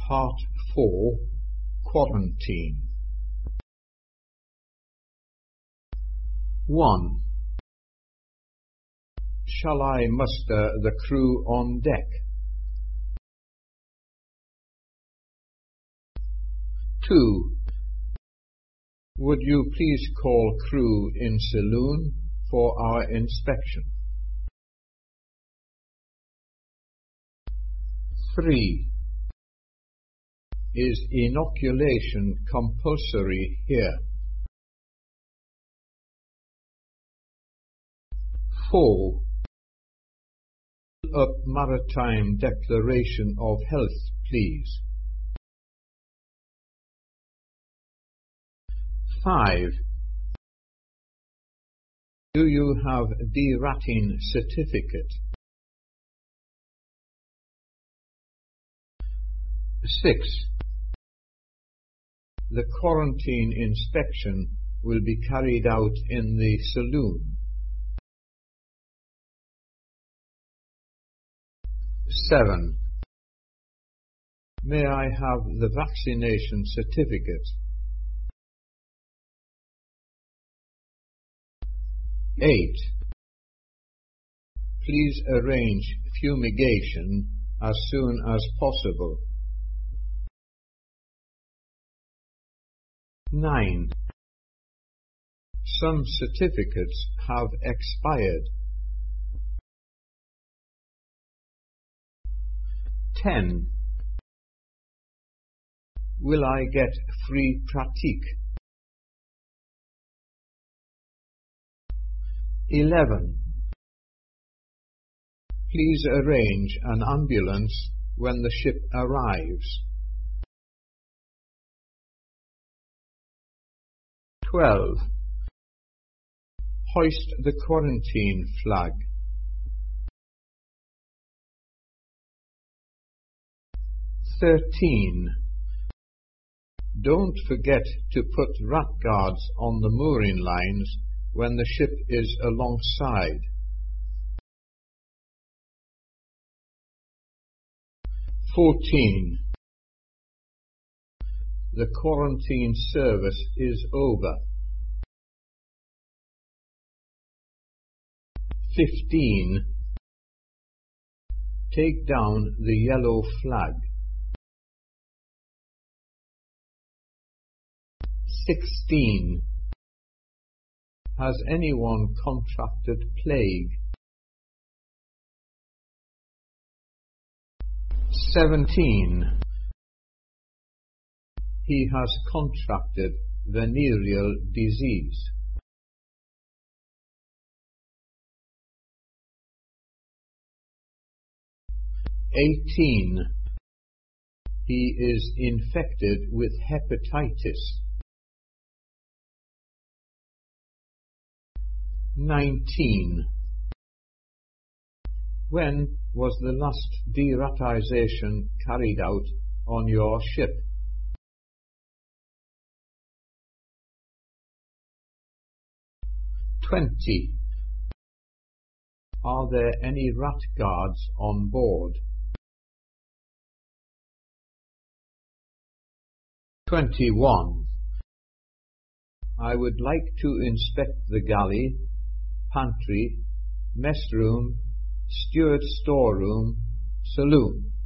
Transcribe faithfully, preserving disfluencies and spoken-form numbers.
Part four. Quarantine. one. Shall I muster the crew on deck? two. Would you please call crew in saloon for our inspection? three. Is inoculation compulsory here? four. Up Maritime Declaration of Health, please. five. Do you have deratting certificate? six. The quarantine inspection will be carried out in the saloon. seven. May I have the vaccination certificate? eight. Please arrange fumigation as soon as possible. nine. Some certificates have expired. ten. Will I get free pratique? eleven. Please arrange an ambulance when the ship arrives. twelve. Hoist the quarantine flag. thirteen. Don't forget to put rat guards on the mooring lines when the ship is alongside. fourteen. The quarantine service is over. fifteen. Take down the yellow flag. sixteen. Has anyone contracted plague? seventeen. He has contracted venereal disease. eighteen. He is infected with hepatitis. nineteen. When was the last deratization carried out on your ship? twenty. Are there any rat guards on board? twenty-one. I would like to inspect the galley, pantry, mess room, steward's storeroom, saloon.